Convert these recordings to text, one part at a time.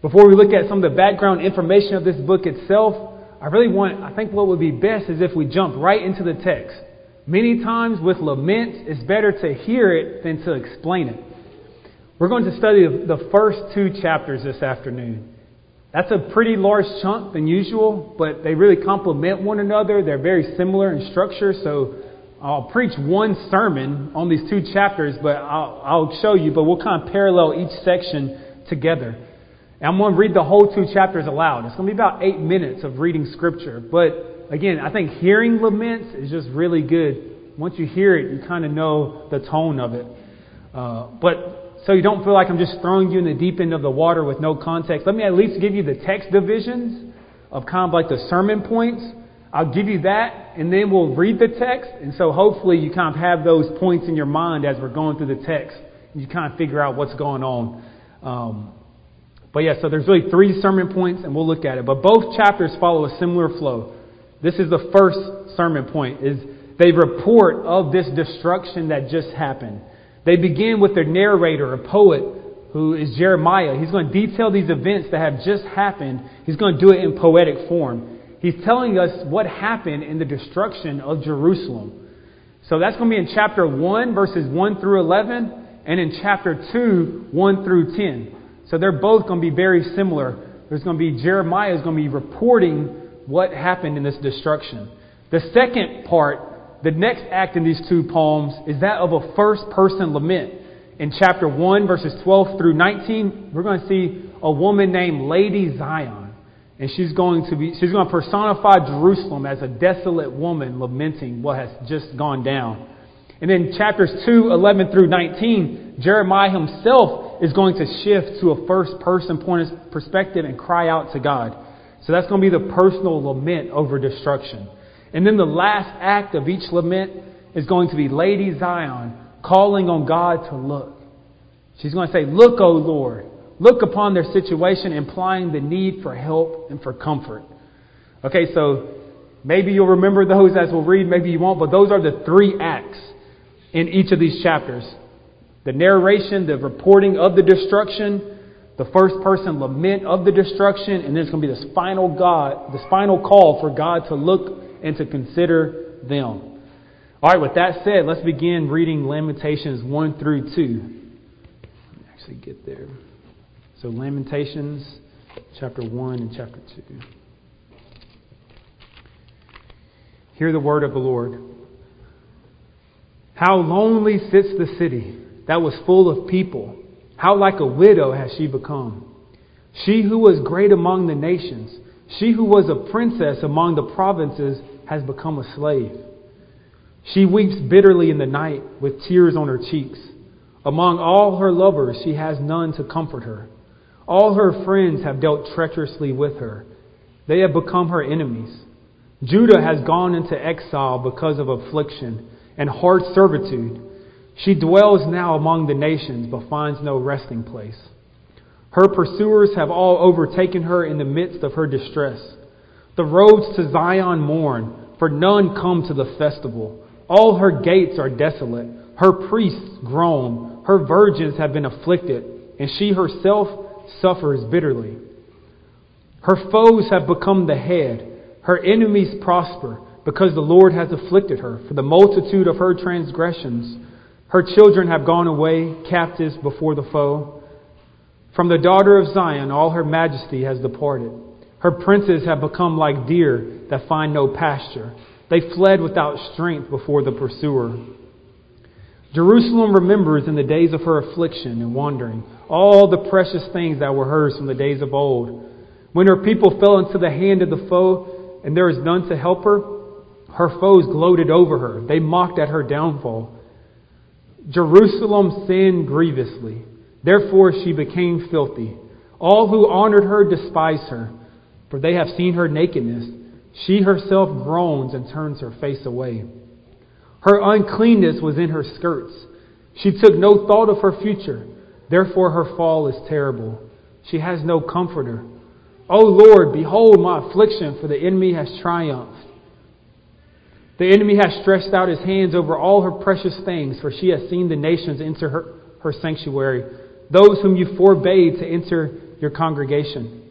Before we look at some of the background information of this book itself, I think what would be best is if we jump right into the text. Many times with laments, it's better to hear it than to explain it. We're going to study the first 2 chapters this afternoon. That's a pretty large chunk than usual, but they really complement one another. They're very similar in structure, so I'll preach one sermon on these 2 chapters, but I'll show you, but we'll kind of parallel each section together. And I'm going to read the whole 2 chapters aloud. It's going to be about 8 minutes of reading Scripture. But again, I think hearing laments is just really good. Once you hear it, you kind of know the tone of it. But so you don't feel like I'm just throwing you in the deep end of the water with no context, let me at least give you the text divisions of kind of like the sermon points. I'll give you that, and then we'll read the text. And so hopefully you kind of have those points in your mind as we're going through the text. And you kind of figure out what's going on. But yeah, so there's really 3 sermon points, and we'll look at it. But both chapters follow a similar flow. This is the first sermon point, is they report of this destruction that just happened. They begin with their narrator, a poet, who is Jeremiah. He's going to detail these events that have just happened. He's going to do it in poetic form. He's telling us what happened in the destruction of Jerusalem. So that's going to be in chapter 1, verses 1 through 11, and in chapter 2, 1 through 10. So they're both going to be very similar. Jeremiah is going to be reporting what happened in this destruction. The second part, the next act in these 2 poems, is that of a first-person lament. In chapter 1, verses 12 through 19, we're going to see a woman named Lady Zion. And she's going to personify Jerusalem as a desolate woman lamenting what has just gone down. And then chapters 2, 11 through 19, Jeremiah himself is going to shift to a first-person point of perspective and cry out to God. So that's going to be the personal lament over destruction. And then the last act of each lament is going to be Lady Zion calling on God to look. She's going to say, "Look, O Lord, look upon their situation," implying the need for help and for comfort. Okay, so maybe you'll remember those as we'll read, maybe you won't, but those are the 3 acts in each of these chapters. The narration, the reporting of the destruction, the first person lament of the destruction, and then it's going to be this final call for God to look and to consider them. All right, with that said, let's begin reading Lamentations 1 through 2. Let me actually get there. So Lamentations chapter 1 and chapter 2. Hear the word of the Lord. How lonely sits the city that was full of people. How like a widow has she become. She who was great among the nations, she who was a princess among the provinces, has become a slave. She weeps bitterly in the night with tears on her cheeks. Among all her lovers, she has none to comfort her. All her friends have dealt treacherously with her. They have become her enemies. Judah has gone into exile because of affliction and hard servitude. She dwells now among the nations, but finds no resting place. Her pursuers have all overtaken her in the midst of her distress. The roads to Zion mourn, for none come to the festival. All her gates are desolate. Her priests groan. Her virgins have been afflicted, and she herself suffers bitterly. Her foes have become the head. Her enemies prosper, because the Lord has afflicted her for the multitude of her transgressions. Her children have gone away captives before the foe. From the daughter of Zion, all her majesty has departed. Her princes have become like deer that find no pasture. They fled without strength before the pursuer. Jerusalem remembers in the days of her affliction and wandering all the precious things that were hers from the days of old. When her people fell into the hand of the foe and there was none to help her, her foes gloated over her. They mocked at her downfall. Jerusalem sinned grievously. Therefore she became filthy. All who honored her despise her, for they have seen her nakedness. She herself groans and turns her face away. Her uncleanness was in her skirts. She took no thought of her future. Therefore her fall is terrible. She has no comforter. O Lord, behold my affliction, for the enemy has triumphed. The enemy has stretched out his hands over all her precious things, for she has seen the nations enter her sanctuary. Those whom you forbade to enter your congregation.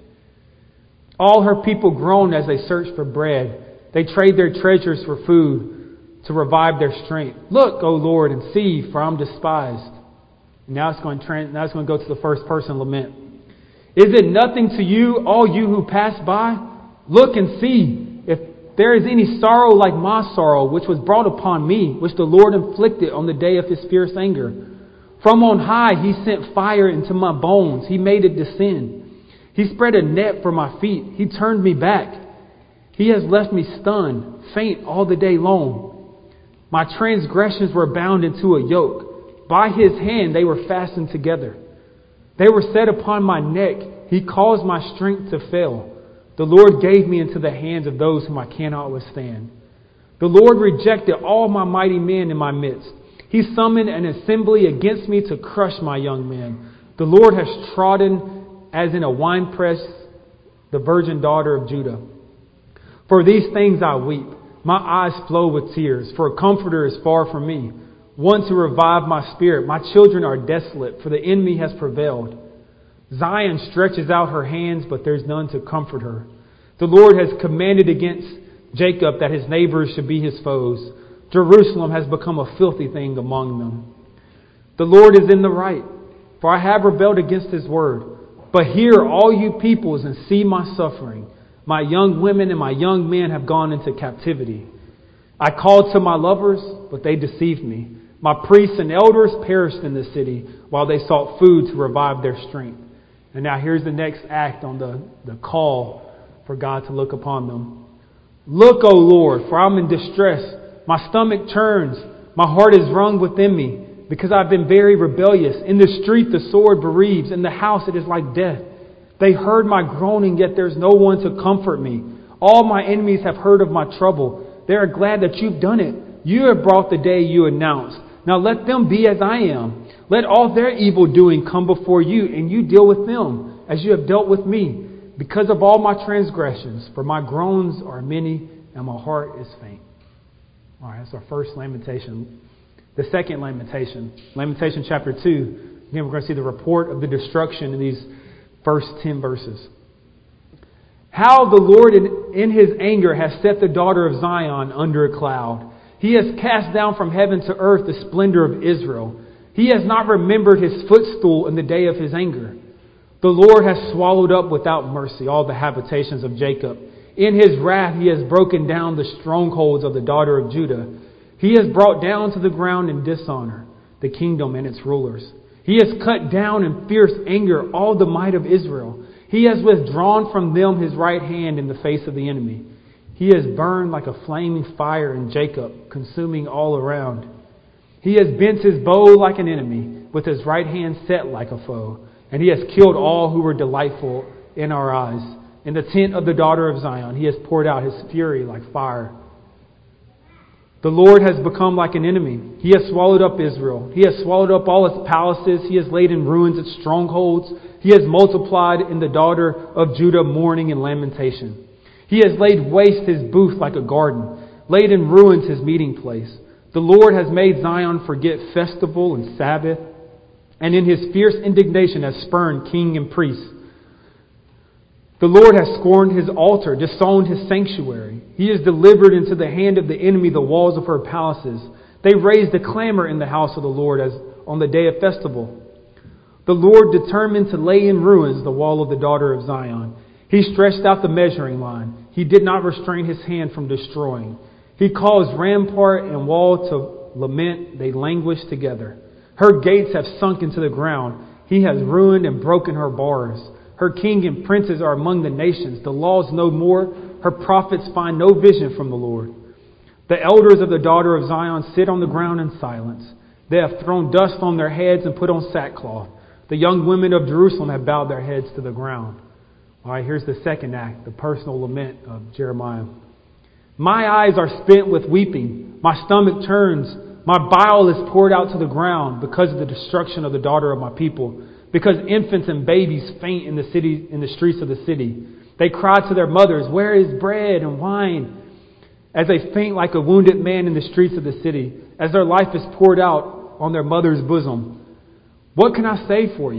All her people groan as they search for bread. They trade their treasures for food to revive their strength. Look, O Lord, and see, for I'm despised. And now it's going to go to the first person lament. Is it nothing to you, all you who pass by? Look and see if there is any sorrow like my sorrow, which was brought upon me, which the Lord inflicted on the day of his fierce anger. From on high he sent fire into my bones. He made it descend. He spread a net for my feet. He turned me back. He has left me stunned, faint all the day long. My transgressions were bound into a yoke. By his hand they were fastened together. They were set upon my neck. He caused my strength to fail. The Lord gave me into the hands of those whom I cannot withstand. The Lord rejected all my mighty men in my midst. He summoned an assembly against me to crush my young men. The Lord has trodden as in a winepress the virgin daughter of Judah. For these things I weep. My eyes flow with tears, for a comforter is far from me, one to revive my spirit. My children are desolate, for the enemy has prevailed. Zion stretches out her hands, but there's none to comfort her. The Lord has commanded against Jacob that his neighbors should be his foes. Jerusalem has become a filthy thing among them. The Lord is in the right, for I have rebelled against his word. But hear, all you peoples, and see my suffering. My young women and my young men have gone into captivity. I called to my lovers, but they deceived me. My priests and elders perished in the city while they sought food to revive their strength. And now here's the next act on the call for God to look upon them. Look, O Lord, for I'm in distress. My stomach churns. My heart is wrung within me, because I've been very rebellious. In the street the sword bereaves. In the house it is like death. They heard my groaning, yet there's no one to comfort me. All my enemies have heard of my trouble. They are glad that you've done it. You have brought the day you announced. Now let them be as I am. Let all their evil doing come before you, and you deal with them as you have dealt with me, because of all my transgressions. For my groans are many, and my heart is faint. All right, that's our first lamentation. The second lamentation, Lamentation chapter 2. Again, we're going to see the report of the destruction in these first 10 verses. How the Lord in his anger has set the daughter of Zion under a cloud. He has cast down from heaven to earth the splendor of Israel. He has not remembered his footstool in the day of his anger. The Lord has swallowed up without mercy all the habitations of Jacob. In his wrath he has broken down the strongholds of the daughter of Judah. He has brought down to the ground in dishonor the kingdom and its rulers. He has cut down in fierce anger all the might of Israel. He has withdrawn from them his right hand in the face of the enemy. He has burned like a flaming fire in Jacob, consuming all around. He has bent his bow like an enemy, with his right hand set like a foe. And he has killed all who were delightful in our eyes. In the tent of the daughter of Zion, he has poured out his fury like fire. The Lord has become like an enemy. He has swallowed up Israel. He has swallowed up all its palaces. He has laid in ruins its strongholds. He has multiplied in the daughter of Judah mourning and lamentation. He has laid waste his booth like a garden, laid in ruins his meeting place. The Lord has made Zion forget festival and Sabbath, and in his fierce indignation has spurned king and priest. The Lord has scorned his altar, disowned his sanctuary. He has delivered into the hand of the enemy the walls of her palaces. They raised a clamor in the house of the Lord as on the day of festival. The Lord determined to lay in ruins the wall of the daughter of Zion. He stretched out the measuring line. He did not restrain his hand from destroying. He caused rampart and wall to lament. They languished together. Her gates have sunk into the ground. He has ruined and broken her bars. Her king and princes are among the nations. The laws no more. Her prophets find no vision from the Lord. The elders of the daughter of Zion sit on the ground in silence. They have thrown dust on their heads and put on sackcloth. The young women of Jerusalem have bowed their heads to the ground. All right, here's the second act, the personal lament of Jeremiah. My eyes are spent with weeping. My stomach turns. My bile is poured out to the ground because of the destruction of the daughter of my people. Because infants and babies faint in the streets of the city. They cry to their mothers, "Where is bread and wine?" As they faint like a wounded man in the streets of the city, as their life is poured out on their mother's bosom. What can I say for you?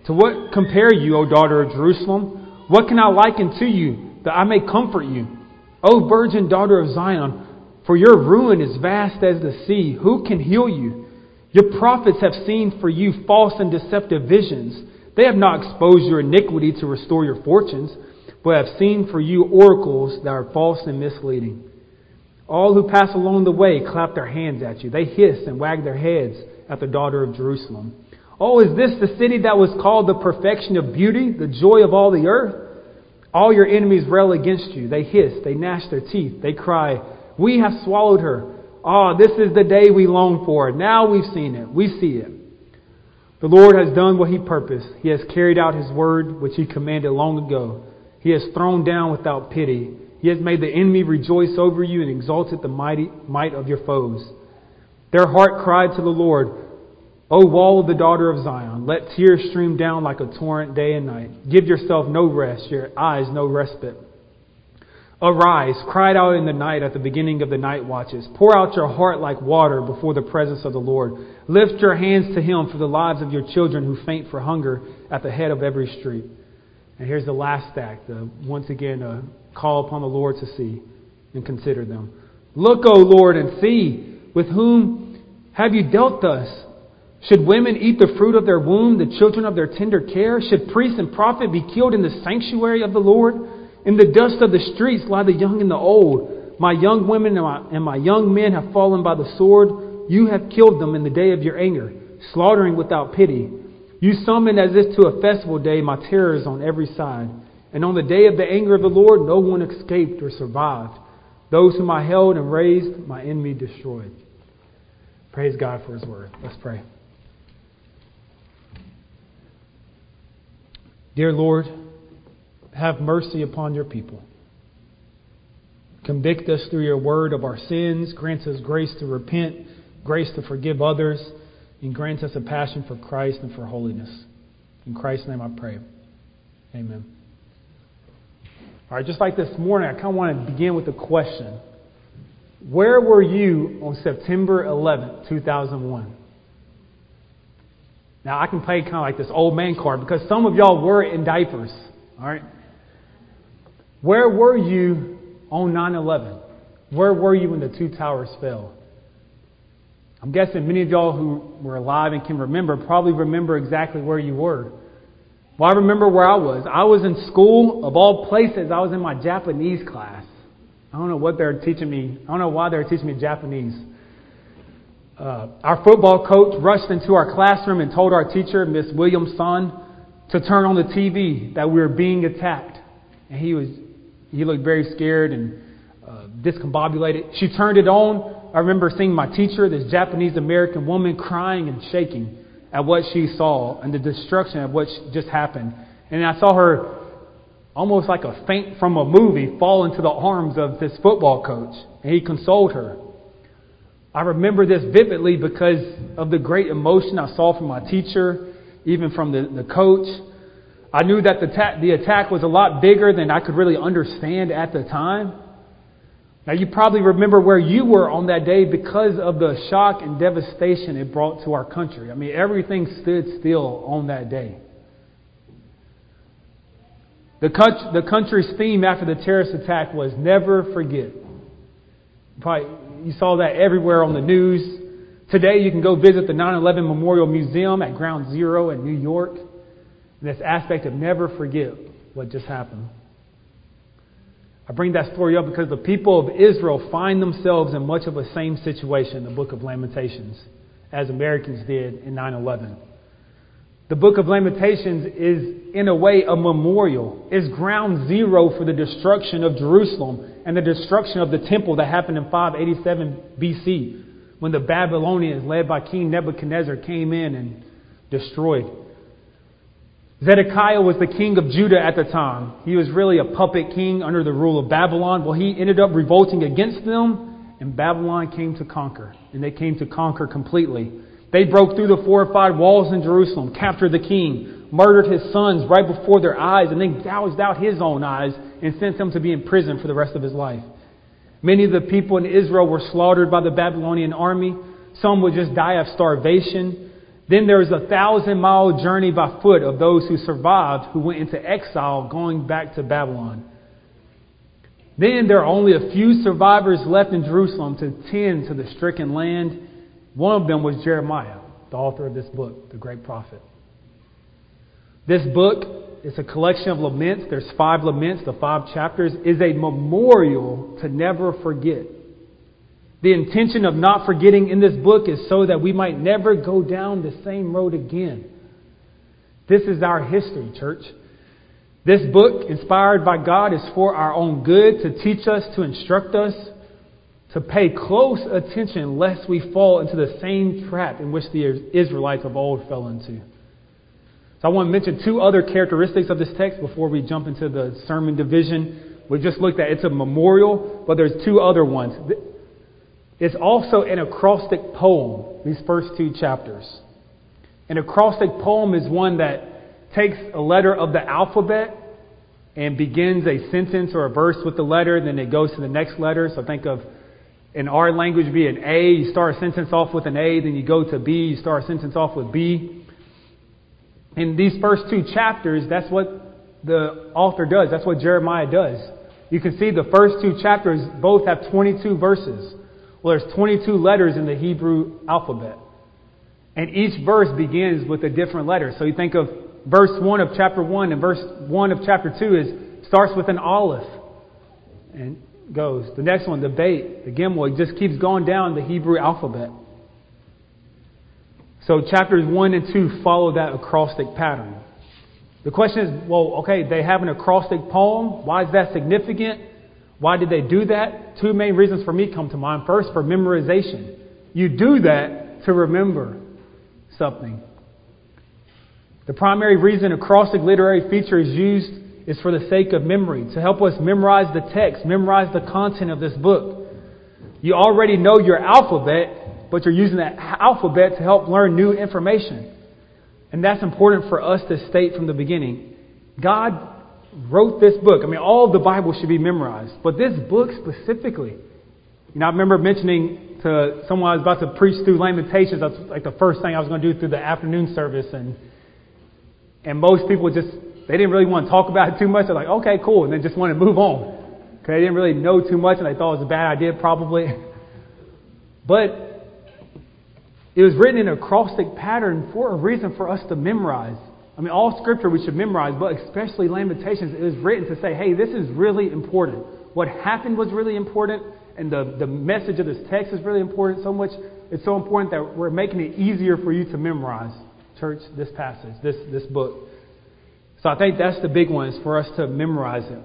To what compare you, O daughter of Jerusalem? What can I liken to you, that I may comfort you? O virgin daughter of Zion, for your ruin is vast as the sea. Who can heal you? Your prophets have seen for you false and deceptive visions. They have not exposed your iniquity to restore your fortunes, but have seen for you oracles that are false and misleading. All who pass along the way clap their hands at you. They hiss and wag their heads at the daughter of Jerusalem. Oh, is this the city that was called the perfection of beauty, the joy of all the earth? All your enemies rail against you. They hiss, they gnash their teeth. They cry, we have swallowed her. Ah, this is the day we longed for. Now we've seen it. We see it. The Lord has done what He purposed. He has carried out His word, which He commanded long ago. He has thrown down without pity. He has made the enemy rejoice over you and exalted the might of your foes. Their heart cried to the Lord, O wall of the daughter of Zion, let tears stream down like a torrent day and night. Give yourself no rest, your eyes no respite. Arise, cry out in the night at the beginning of the night watches. Pour out your heart like water before the presence of the Lord. Lift your hands to Him for the lives of your children who faint for hunger at the head of every street. And here's the last act, once again, call upon the Lord to see and consider them. Look, O Lord, and see, with whom have you dealt thus? Should women eat the fruit of their womb, the children of their tender care? Should priest and prophet be killed in the sanctuary of the Lord? In the dust of the streets lie the young and the old. My young women and my young men have fallen by the sword. You have killed them in the day of your anger, slaughtering without pity. You summoned as if to a festival day my terrors on every side. And on the day of the anger of the Lord, no one escaped or survived. Those whom I held and raised, my enemy destroyed. Praise God for His word. Let's pray. Dear Lord, have mercy upon your people. Convict us through your word of our sins. Grant us grace to repent, grace to forgive others, and grant us a passion for Christ and for holiness. In Christ's name I pray. Amen. All right, just like this morning, I kind of want to begin with a question. Where were you on September 11th, 2001? Now, I can play kind of like this old man card because some of y'all were in diapers. All right. Where were you on 9/11? Where were you when the two towers fell? I'm guessing many of y'all who were alive and can remember probably remember exactly where you were. Well, I remember where I was. I was in school, of all places. I was in my Japanese class. I don't know what they're teaching me. I don't know why they're teaching me Japanese. Our football coach rushed into our classroom and told our teacher, Miss Williamson, to turn on the TV, that we were being attacked. And he looked very scared and discombobulated. She turned it on. I remember seeing my teacher, this Japanese American woman, crying and shaking at what she saw and the destruction of what just happened. And I saw her almost like a faint from a movie fall into the arms of this football coach. And he consoled her. I remember this vividly because of the great emotion I saw from my teacher, even from the coach. I knew that the attack was a lot bigger than I could really understand at the time. Now, you probably remember where you were on that day because of the shock and devastation it brought to our country. I mean, everything stood still on that day. The country's theme after the terrorist attack was never forget. You saw that everywhere on the news. Today, you can go visit the 9/11 Memorial Museum at Ground Zero in New York. This aspect of never forget what just happened. I bring that story up because the people of Israel find themselves in much of the same situation in the book of Lamentations as Americans did in 9/11. The book of Lamentations is, in a way, a memorial. It's ground zero for the destruction of Jerusalem and the destruction of the temple that happened in 587 BC when the Babylonians, led by King Nebuchadnezzar, came in and destroyed. Zedekiah was the king of Judah at the time. He was really a puppet king under the rule of Babylon. Well, he ended up revolting against them, and Babylon came to conquer. And they came to conquer completely. They broke through the fortified walls in Jerusalem, captured the king, murdered his sons right before their eyes, and then gouged out his own eyes and sent him to be in prison for the rest of his life. Many of the people in Israel were slaughtered by the Babylonian army. Some would just die of starvation. Then there is a 1,000-mile journey by foot of those who survived, who went into exile, going back to Babylon. Then there are only a few survivors left in Jerusalem to tend to the stricken land. One of them was Jeremiah, the author of this book, the great prophet. This book is a collection of laments. There's 5 laments, the 5 chapters, is a memorial to never forget. The intention of not forgetting in this book is so that we might never go down the same road again. This is our history, church. This book, inspired by God, is for our own good, to teach us, to instruct us, to pay close attention lest we fall into the same trap in which the Israelites of old fell into. So I want to mention 2 other characteristics of this text before we jump into the sermon division. We just looked at it's a memorial, but there's 2 other ones. It's also an acrostic poem, these first 2 chapters. An acrostic poem is one that takes a letter of the alphabet and begins a sentence or a verse with the letter, then it goes to the next letter. So think of, in our language, be an A. You start a sentence off with an A, then you go to B. You start a sentence off with B. In these first 2 chapters, that's what the author does. That's what Jeremiah does. You can see the first 2 chapters both have 22 verses. Well, there's 22 letters in the Hebrew alphabet. And each verse begins with a different letter. So you think of verse 1 of chapter 1 and verse 1 of chapter 2 starts with an aleph and goes. The next one, the beit, the gimel, it just keeps going down the Hebrew alphabet. So chapters 1 and 2 follow that acrostic pattern. The question is, well, okay, they have an acrostic poem. Why is that significant? Why did they do that? 2 main reasons for me come to mind. First, for memorization. You do that to remember something. The primary reason acrostic literary feature is used is for the sake of memory, to help us memorize the text, memorize the content of this book. You already know your alphabet, but you're using that alphabet to help learn new information. And that's important for us to state from the beginning. God wrote this book. I mean, all of the Bible should be memorized, but this book specifically. I remember mentioning to someone I was about to preach through Lamentations. That's like the first thing I was going to do through the afternoon service, and most people they didn't really want to talk about it too much. They're like, okay, cool, and then just want to move on. Okay, they didn't really know too much, and they thought it was a bad idea, probably. But it was written in an acrostic pattern for a reason for us to memorize. I mean, all Scripture we should memorize, but especially Lamentations. It was written to say, hey, this is really important. What happened was really important, and the message of this text is really important. So much, it's so important that we're making it easier for you to memorize, church, this passage, this book. So I think that's the big one, is for us to memorize it.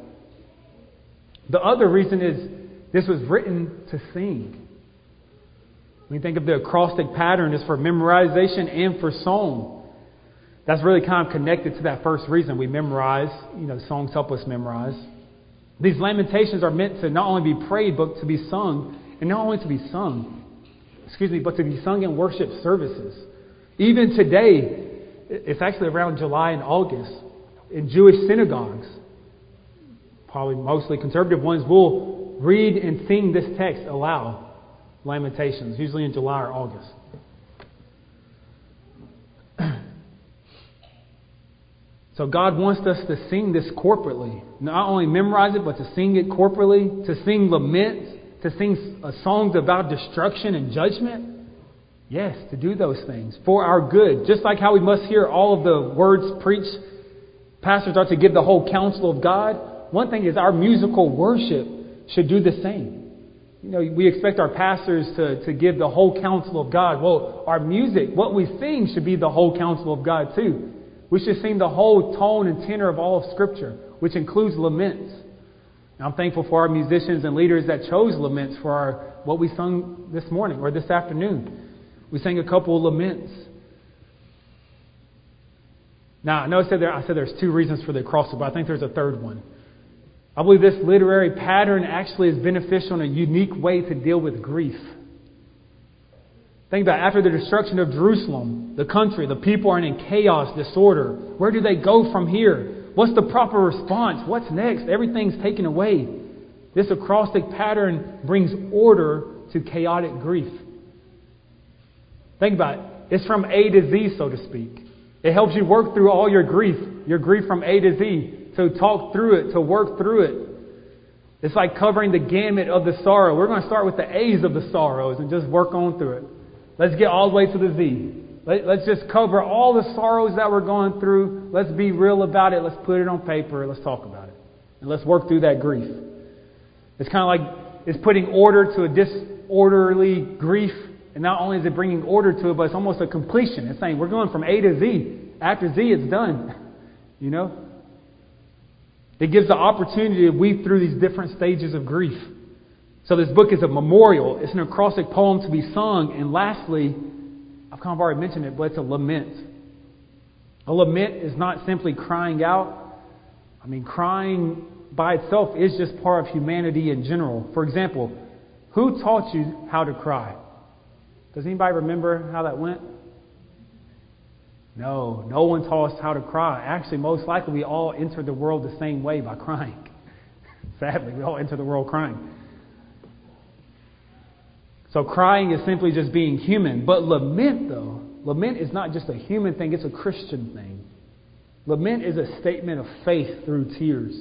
The other reason is this was written to sing. When you think of the acrostic pattern, it's for memorization and for song. That's really kind of connected to that first reason. We memorize, songs help us memorize. These lamentations are meant to not only be prayed, but to be sung. And not only to be sung, but to be sung in worship services. Even today, it's actually around July and August, in Jewish synagogues, probably mostly conservative ones, will read and sing this text aloud. Lamentations, usually in July or August. So God wants us to sing this corporately. Not only memorize it, but to sing it corporately, to sing laments, to sing songs about destruction and judgment. Yes, to do those things for our good. Just like how we must hear all of the words preached. Pastors are to give the whole counsel of God. One thing is our musical worship should do the same. We expect our pastors to give the whole counsel of God. Well, our music, what we sing, should be the whole counsel of God too. We should sing the whole tone and tenor of all of Scripture, which includes laments. And I'm thankful for our musicians and leaders that chose laments for what we sung this morning or this afternoon. We sang a couple of laments. Now, I know I said there's 2 reasons for the acrostic, but I think there's a third one. I believe this literary pattern actually is beneficial in a unique way to deal with grief. Think about it. After the destruction of Jerusalem, the country, the people are in chaos, disorder. Where do they go from here? What's the proper response? What's next? Everything's taken away. This acrostic pattern brings order to chaotic grief. Think about it. It's from A to Z, so to speak. It helps you work through all your grief from A to Z, to talk through it, to work through it. It's like covering the gamut of the sorrow. We're going to start with the A's of the sorrows and just work on through it. Let's get all the way to the Z. Let's just cover all the sorrows that we're going through. Let's be real about it. Let's put it on paper. Let's talk about it. And let's work through that grief. It's kind of like it's putting order to a disorderly grief. And not only is it bringing order to it, but it's almost a completion. It's saying we're going from A to Z. After Z, it's done. You know? It gives the opportunity to weave through these different stages of grief. So this book is a memorial. It's an acrostic poem to be sung. And lastly, I've kind of already mentioned it, but it's a lament. A lament is not simply crying out. I mean, crying by itself is just part of humanity in general. For example, who taught you how to cry? Does anybody remember how that went? No one taught us how to cry. Actually, most likely we all entered the world the same way, by crying. Sadly, we all enter the world crying. So crying is simply just being human. But lament, though, lament is not just a human thing, it's a Christian thing. Lament is a statement of faith through tears.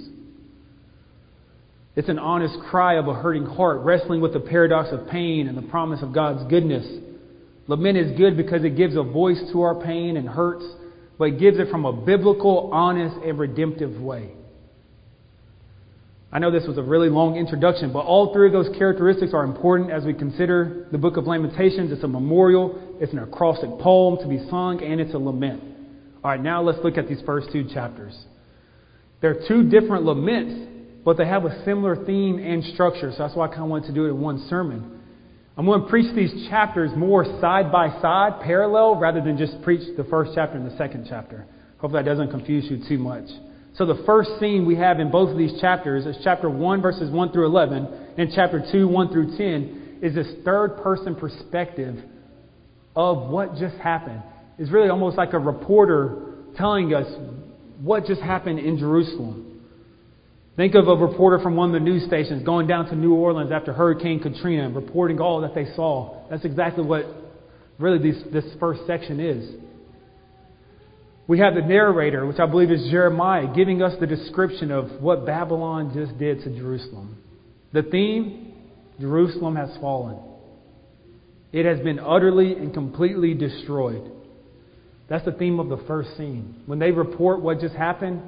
It's an honest cry of a hurting heart, wrestling with the paradox of pain and the promise of God's goodness. Lament is good because it gives a voice to our pain and hurts, but it gives it from a biblical, honest, and redemptive way. I know this was a really long introduction, but all three of those characteristics are important as we consider the book of Lamentations. It's a memorial, it's an acrostic poem to be sung, and it's a lament. All right, now let's look at these first two chapters. There are two different laments, but they have a similar theme and structure, so that's why I kind of wanted to do it in one sermon. I'm going to preach these chapters more side by side, parallel, rather than just preach the first chapter and the second chapter. Hopefully that doesn't confuse you too much. So the first scene we have in both of these chapters is chapter 1, verses 1 through 11, and chapter 2, 1 through 10, is this third-person perspective of what just happened. It's really almost like a reporter telling us what just happened in Jerusalem. Think of a reporter from one of the news stations going down to New Orleans after Hurricane Katrina and reporting all that they saw. That's exactly what really this first section is. We have the narrator, which I believe is Jeremiah, giving us the description of what Babylon just did to Jerusalem. The theme, Jerusalem has fallen. It has been utterly and completely destroyed. That's the theme of the first scene. When they report what just happened,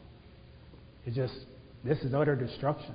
this is utter destruction.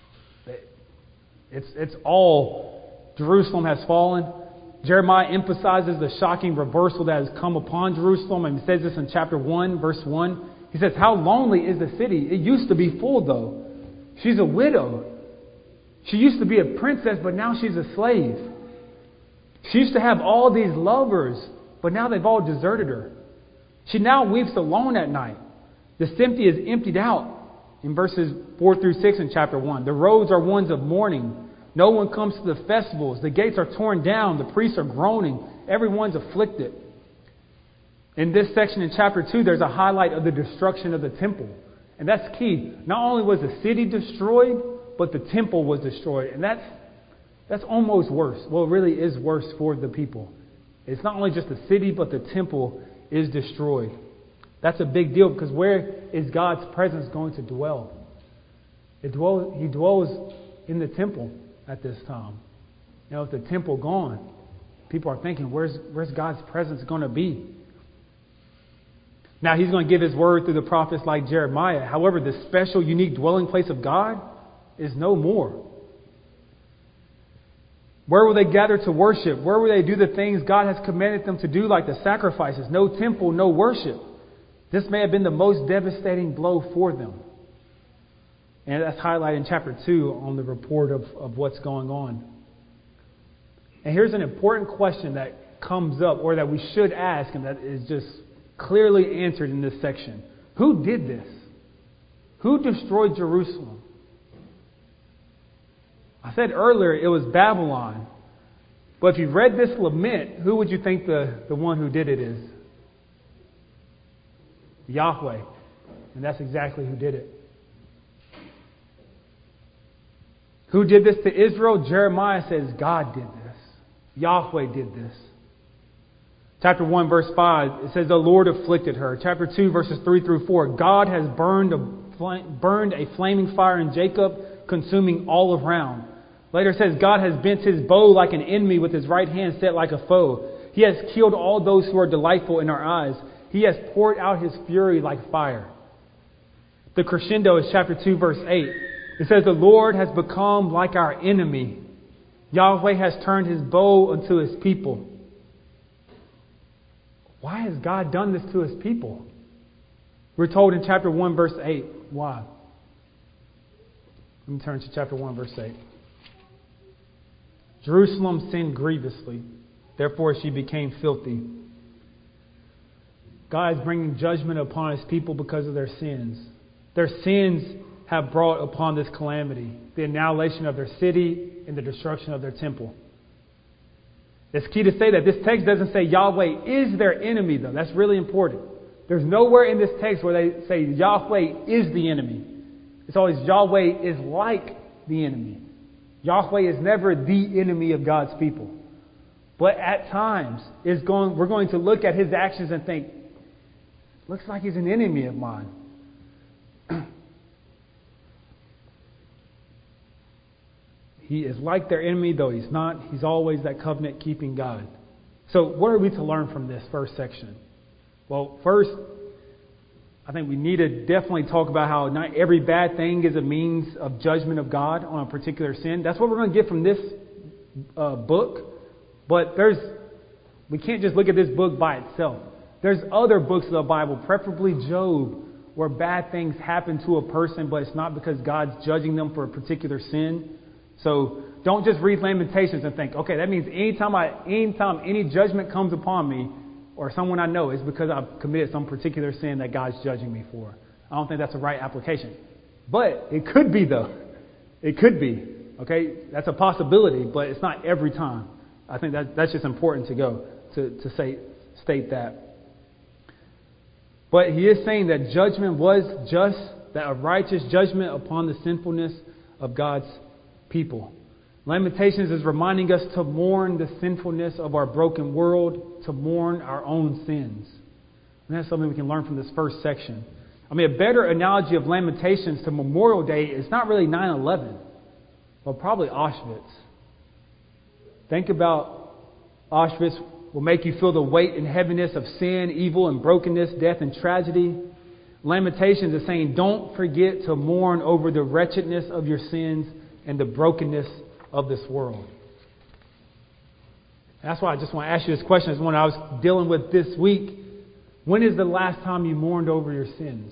It's all, Jerusalem has fallen. Jeremiah emphasizes the shocking reversal that has come upon Jerusalem. And he says this in chapter 1, verse 1. He says, how lonely is the city? It used to be full, though. She's a widow. She used to be a princess, but now she's a slave. She used to have all these lovers, but now they've all deserted her. She now weeps alone at night. The city is emptied out. In verses 4 through 6 in chapter 1. The roads are ones of mourning. No one comes to the festivals. The gates are torn down. The priests are groaning. Everyone's afflicted. In this section in chapter 2, there's a highlight of the destruction of the temple. And that's key. Not only was the city destroyed, but the temple was destroyed. And that's almost worse. Well, it really is worse for the people. It's not only just the city, but the temple is destroyed. That's a big deal because where is God's presence going to dwell? He dwells in the temple at this time. You know, if the temple gone, people are thinking, where's God's presence going to be? Now, he's going to give his word through the prophets like Jeremiah. However, the special, unique dwelling place of God is no more. Where will they gather to worship? Where will they do the things God has commanded them to do, like the sacrifices? No temple, no worship. This may have been the most devastating blow for them. And that's highlighted in chapter 2 on the report of what's going on. And here's an important question that comes up, or that we should ask, and that is just clearly answered in this section. Who did this? Who destroyed Jerusalem? I said earlier it was Babylon. But if you read this lament, who would you think the one who did it is? Yahweh. And that's exactly who did it. Who did this to Israel? Jeremiah says God did this. Yahweh did this. Chapter 1, verse 5, it says, the Lord afflicted her. Chapter 2, verses 3 through 4, God has burned a flaming fire in Jacob, consuming all around. Later it says, God has bent his bow like an enemy with his right hand set like a foe. He has killed all those who are delightful in our eyes. He has poured out his fury like fire. The crescendo is chapter 2, verse 8. It says, the Lord has become like our enemy. Yahweh has turned his bow unto his people. Why has God done this to his people? We're told in chapter 1, verse 8. Why? Let me turn to chapter 1, verse 8. Jerusalem sinned grievously. Therefore she became filthy. God is bringing judgment upon his people because of their sins. Their sins have brought upon this calamity, the annihilation of their city and the destruction of their temple. It's key to say that this text doesn't say Yahweh is their enemy, though. That's really important. There's nowhere in this text where they say Yahweh is the enemy. It's always Yahweh is like the enemy. Yahweh is never the enemy of God's people. But at times, we're going to look at his actions and think, looks like he's an enemy of mine. He is like their enemy, though he's not. He's always that covenant-keeping God. So what are we to learn from this first section? Well, first, I think we need to definitely talk about how not every bad thing is a means of judgment of God on a particular sin. That's what we're going to get from this book. But we can't just look at this book by itself. There's other books of the Bible, preferably Job, where bad things happen to a person, but it's not because God's judging them for a particular sin. So don't just read Lamentations and think, okay, that means anytime any judgment comes upon me or someone I know, it's because I've committed some particular sin that God's judging me for. I don't think that's the right application. But it could be, though. It could be. Okay? That's a possibility, but it's not every time. I think that's just important to state that. But he is saying that judgment was just, that a righteous judgment upon the sinfulness of God's people. Lamentations is reminding us to mourn the sinfulness of our broken world, to mourn our own sins. And that's something we can learn from this first section. I mean, a better analogy of Lamentations to Memorial Day is not really 9/11, but probably Auschwitz. Think about Auschwitz will make you feel the weight and heaviness of sin, evil and brokenness, death and tragedy. Lamentations is saying, don't forget to mourn over the wretchedness of your sins and the brokenness of this world. And that's why I just want to ask you this question. It's one I was dealing with this week. When is the last time you mourned over your sins?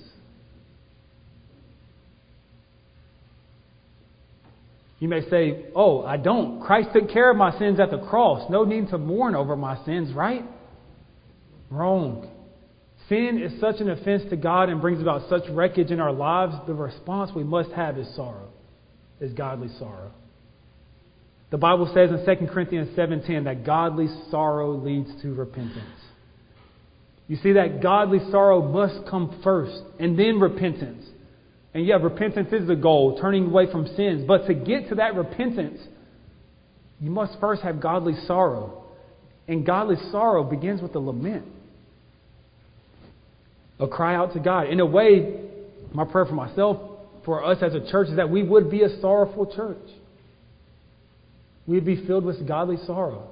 You may say, oh, I don't. Christ took care of my sins at the cross. No need to mourn over my sins, right? Wrong. Sin is such an offense to God and brings about such wreckage in our lives. The response we must have is sorrow, is godly sorrow. The Bible says in 2 Corinthians 7:10 that godly sorrow leads to repentance. You see that godly sorrow must come first and then repentance. And yeah, repentance is the goal, turning away from sins. But to get to that repentance, you must first have godly sorrow. And godly sorrow begins with a lament. A cry out to God. In a way, my prayer for myself, for us as a church, is that we would be a sorrowful church. We'd be filled with godly sorrow.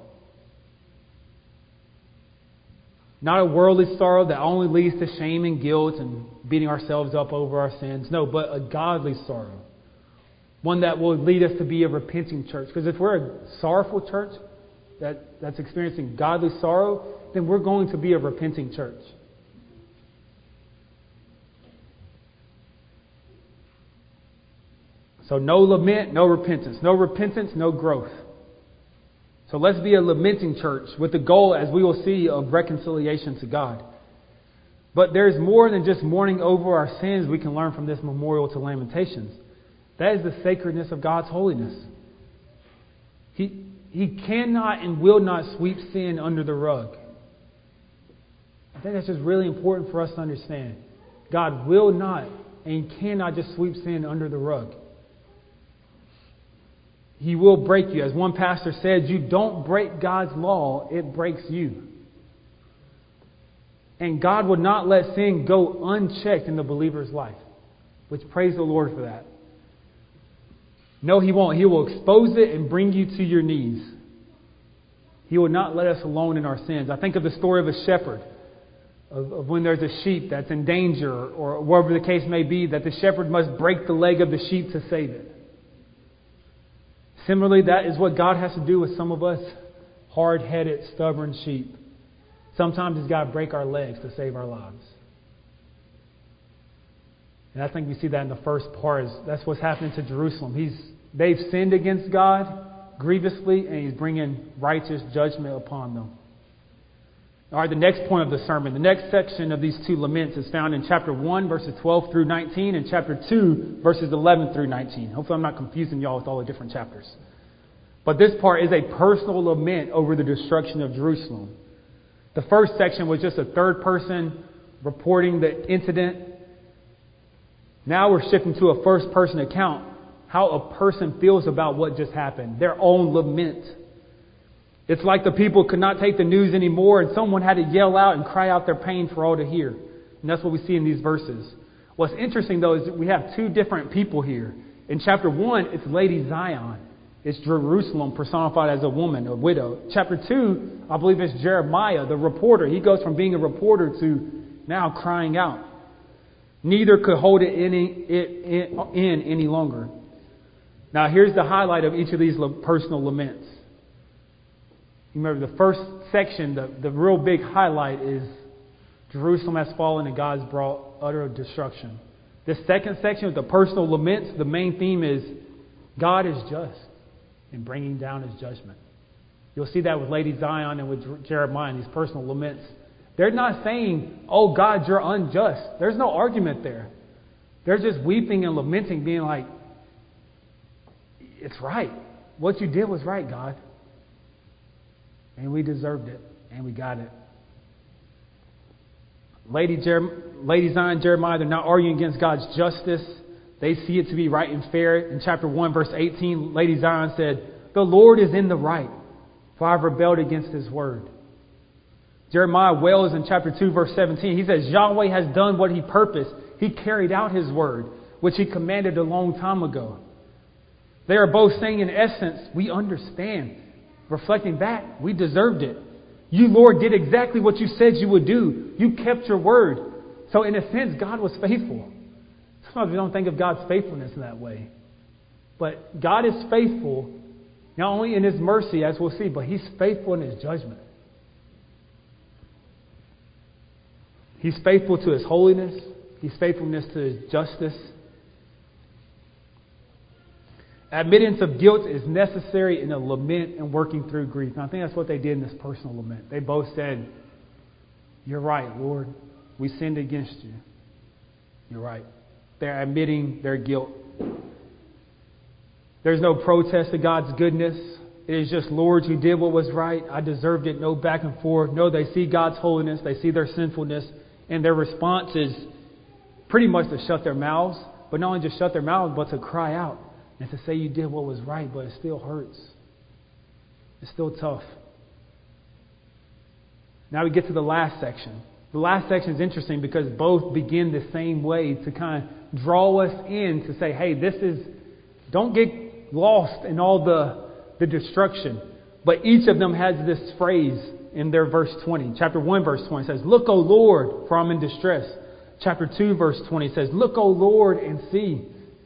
Not a worldly sorrow that only leads to shame and guilt and beating ourselves up over our sins. No, but a godly sorrow. One that will lead us to be a repenting church. Because if we're a sorrowful church that's experiencing godly sorrow, then we're going to be a repenting church. So no lament, no repentance. No repentance, no growth. So let's be a lamenting church with the goal, as we will see, of reconciliation to God. But there's more than just mourning over our sins we can learn from this memorial to Lamentations. That is the sacredness of God's holiness. He cannot and will not sweep sin under the rug. I think that's just really important for us to understand. God will not and cannot just sweep sin under the rug. He will break you. As one pastor said, you don't break God's law, it breaks you. And God would not let sin go unchecked in the believer's life. Which, praise the Lord for that. No, He won't. He will expose it and bring you to your knees. He will not let us alone in our sins. I think of the story of a shepherd, of when there's a sheep that's in danger, or whatever the case may be, that the shepherd must break the leg of the sheep to save it. Similarly, that is what God has to do with some of us hard-headed, stubborn sheep. Sometimes He's got to break our legs to save our lives. And I think we see that in the first part. That's what's happening to Jerusalem. They've sinned against God grievously, and He's bringing righteous judgment upon them. All right, the next point of the sermon, the next section of these two laments is found in chapter 1, verses 12 through 19, and chapter 2, verses 11 through 19. Hopefully I'm not confusing y'all with all the different chapters. But this part is a personal lament over the destruction of Jerusalem. The first section was just a third person reporting the incident. Now we're shifting to a first person account, how a person feels about what just happened, their own lament. It's like the people could not take the news anymore, and someone had to yell out and cry out their pain for all to hear. And that's what we see in these verses. What's interesting, though, is that we have two different people here. In chapter 1, it's Lady Zion. It's Jerusalem personified as a woman, a widow. Chapter 2, I believe it's Jeremiah, the reporter. He goes from being a reporter to now crying out. Neither could hold it in any longer. Now, here's the highlight of each of these personal laments. You remember the first section, the real big highlight is Jerusalem has fallen and God's brought utter destruction. This second section with the personal laments, the main theme is God is just in bringing down His judgment. You'll see that with Lady Zion and with Jeremiah in these personal laments. They're not saying, oh God, you're unjust. There's no argument there. They're just weeping and lamenting, being like, it's right. What you did was right, God. And we deserved it. And we got it. Lady Zion, Jeremiah, they're not arguing against God's justice. They see it to be right and fair. In chapter 1, verse 18, Lady Zion said, the Lord is in the right, for I've rebelled against His word. Jeremiah wails in chapter 2, verse 17. He says, Yahweh has done what He purposed. He carried out His word, which He commanded a long time ago. They are both saying, in essence, we understand. Reflecting back, we deserved it. You, Lord, did exactly what you said you would do. You kept your word. So in a sense, God was faithful. Sometimes we don't think of God's faithfulness in that way. But God is faithful, not only in His mercy, as we'll see, but He's faithful in His judgment. He's faithful to His holiness. He's faithfulness to His justice. Admittance of guilt is necessary in a lament and working through grief. And I think that's what they did in this personal lament. They both said, you're right, Lord. We sinned against you. You're right. They're admitting their guilt. There's no protest to God's goodness. It is just, Lord, you did what was right. I deserved it. No back and forth. No, they see God's holiness. They see their sinfulness. And their response is pretty much to shut their mouths. But not only just shut their mouths, but to cry out. And to say you did what was right, but it still hurts. It's still tough. Now we get to the last section. The last section is interesting because both begin the same way to kind of draw us in to say, hey, don't get lost in all the destruction. But each of them has this phrase in their verse 20. Chapter 1, verse 20 says, look, O Lord, for I'm in distress. Chapter 2, verse 20 says, look, O Lord, and see.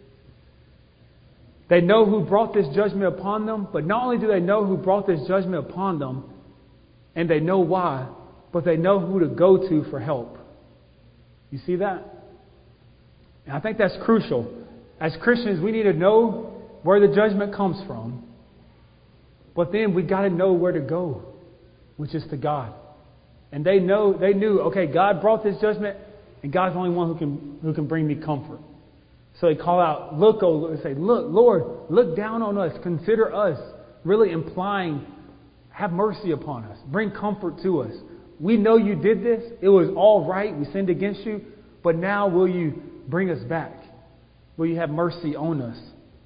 They know who brought this judgment upon them, but not only do they know who brought this judgment upon them, and they know why, but they know who to go to for help. You see that? And I think that's crucial. As Christians, we need to know where the judgment comes from, but then we got to know where to go, which is to God. And they knew, okay, God brought this judgment, and God's the only one who can bring me comfort. So they call out, look, oh Lord, say, look, Lord, look down on us, consider us, really implying, have mercy upon us, bring comfort to us. We know you did this. It was all right. We sinned against you. But now will you bring us back? Will you have mercy on us?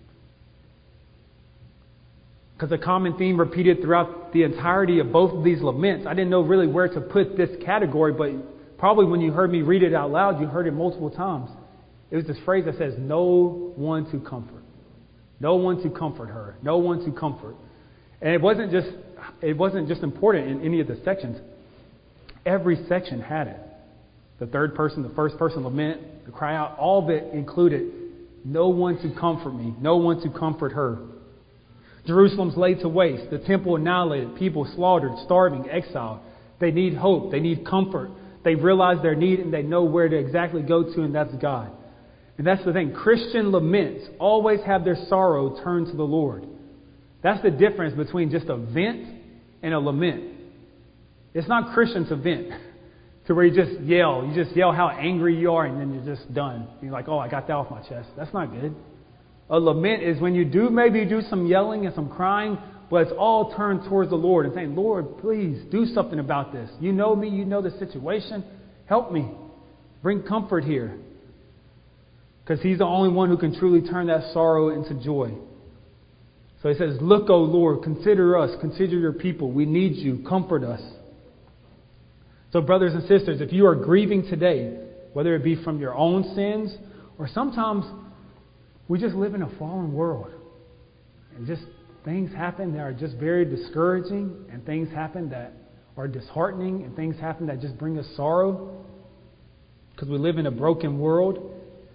Because a common theme repeated throughout the entirety of both of these laments, I didn't know really where to put this category, but Probably when you heard me read it out loud, you heard it multiple times. It was this phrase that says, no one to comfort. No one to comfort her. No one to comfort. And it wasn't just important in any of the sections. Every section had it. The third person, the first person lament, the cry out, all of it included, no one to comfort me. No one to comfort her. Jerusalem's laid to waste. The temple annihilated. People slaughtered, starving, exiled. They need hope. They need comfort. They realize their need and they know where to exactly go to, and that's God. And that's the thing. Christian laments always have their sorrow turned to the Lord. That's the difference between just a vent and a lament. It's not Christian to vent to where you just yell. You just yell how angry you are and then you're just done. You're like, oh, I got that off my chest. That's not good. A lament is when you do some yelling and some crying, but it's all turned towards the Lord and saying, Lord, please do something about this. You know me. You know the situation. Help me. Bring comfort here. Because He's the only one who can truly turn that sorrow into joy. So He says, look, O Lord, consider us. Consider your people. We need you. Comfort us. So brothers and sisters, if you are grieving today, whether it be from your own sins or sometimes we just live in a fallen world and just things happen that are just very discouraging and things happen that are disheartening and things happen that just bring us sorrow because we live in a broken world.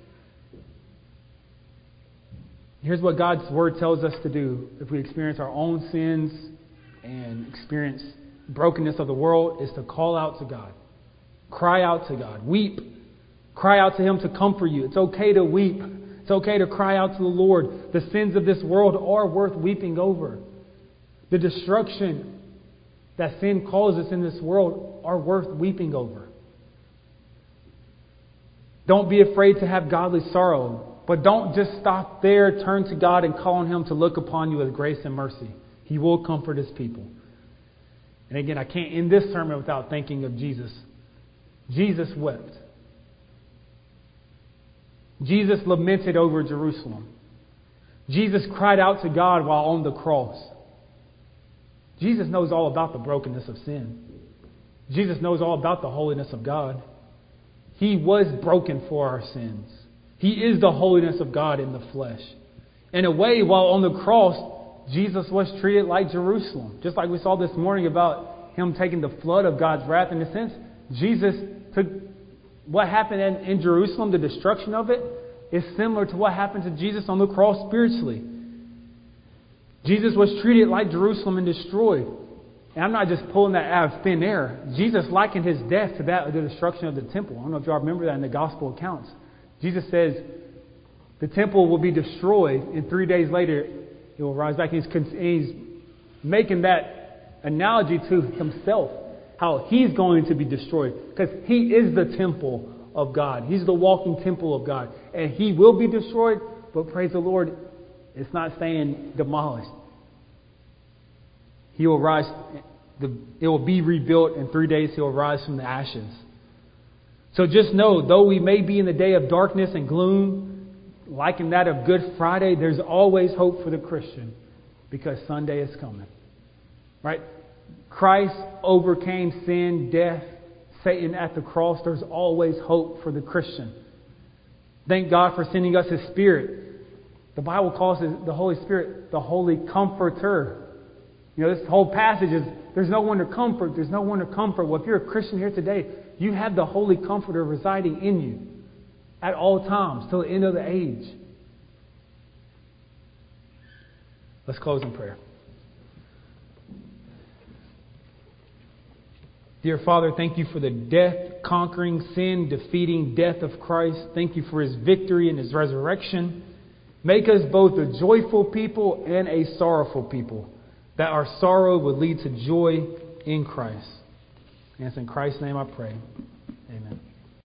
Here's what God's Word tells us to do if we experience our own sins and experience brokenness of the world is to call out to God. Cry out to God. Weep. Cry out to Him to comfort you. It's okay to weep. It's okay to cry out to the Lord. The sins of this world are worth weeping over. The destruction that sin causes in this world are worth weeping over. Don't be afraid to have godly sorrow. But don't just stop there. Turn to God and call on Him to look upon you with grace and mercy. He will comfort His people. And again, I can't end this sermon without thinking of Jesus. Jesus wept. Jesus lamented over Jerusalem. Jesus cried out to God while on the cross. Jesus knows all about the brokenness of sin. Jesus knows all about the holiness of God. He was broken for our sins. He is the holiness of God in the flesh. In a way, while on the cross, Jesus was treated like Jerusalem. Just like we saw this morning about Him taking the flood of God's wrath. In a sense, Jesus took what happened in Jerusalem, the destruction of it, is similar to what happened to Jesus on the cross spiritually. Jesus was treated like Jerusalem and destroyed. And I'm not just pulling that out of thin air. Jesus likened His death to that of the destruction of the temple. I don't know if y'all remember that in the gospel accounts. Jesus says the temple will be destroyed and 3 days later it will rise back. He's making that analogy to Himself, how He's going to be destroyed because He is the temple of God. He's the walking temple of God. And He will be destroyed, but praise the Lord, it's not saying demolished. He will rise, it will be rebuilt in 3 days. He will rise from the ashes. So just know, though we may be in the day of darkness and gloom, like in that of Good Friday, there's always hope for the Christian because Sunday is coming. Right? Christ overcame sin, death, Satan at the cross. There's always hope for the Christian. Thank God for sending us His Spirit. The Bible calls the Holy Spirit the Holy Comforter. You know, this whole passage is, there's no one to comfort. There's no one to comfort. Well, if you're a Christian here today, you have the Holy Comforter residing in you at all times till the end of the age. Let's close in prayer. Dear Father, thank You for the death-conquering, sin-defeating death of Christ. Thank You for His victory and His resurrection. Make us both a joyful people and a sorrowful people, that our sorrow would lead to joy in Christ. And it's in Christ's name I pray. Amen.